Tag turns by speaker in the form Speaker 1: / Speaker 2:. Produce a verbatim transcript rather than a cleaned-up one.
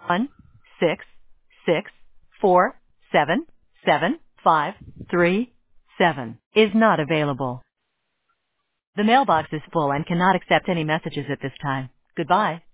Speaker 1: one six six four seven seven five three seven is not available. The mailbox is full and cannot accept any messages at this time. Goodbye.